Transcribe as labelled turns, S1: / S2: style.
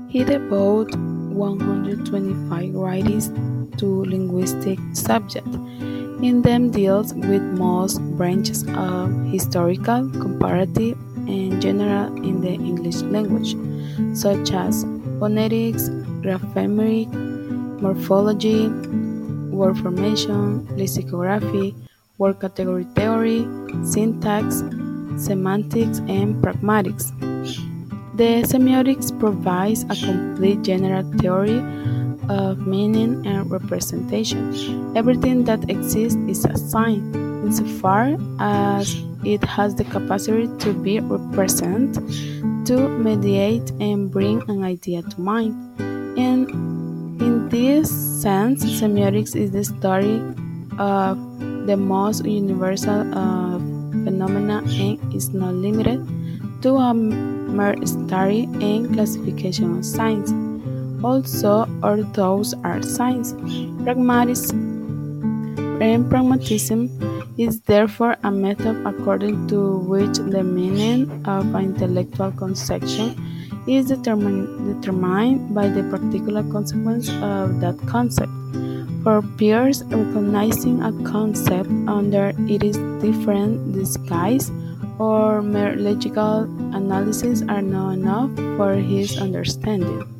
S1: He devoted 125 writings to linguistic subjects. In them deals with most branches of historical, comparative, and general in the English language, such as phonetics, graphemeric, morphology, word formation, lexicography, word category theory, syntax, semantics, and pragmatics. The semiotics provides a complete general theory of meaning and representation. Everything that exists is a sign, insofar as it has the capacity to be represented, to mediate, and bring an idea to mind. And in this sense, semiotics is the study of the most universal of phenomena and is not limited to a mere study and classification of signs. Also, orthos are signs. Pragmatism is therefore a method according to which the meaning of an intellectual conception is determined by the particular consequence of that concept. For peers, recognizing a concept under its different disguise or mere logical analysis are not enough for his understanding.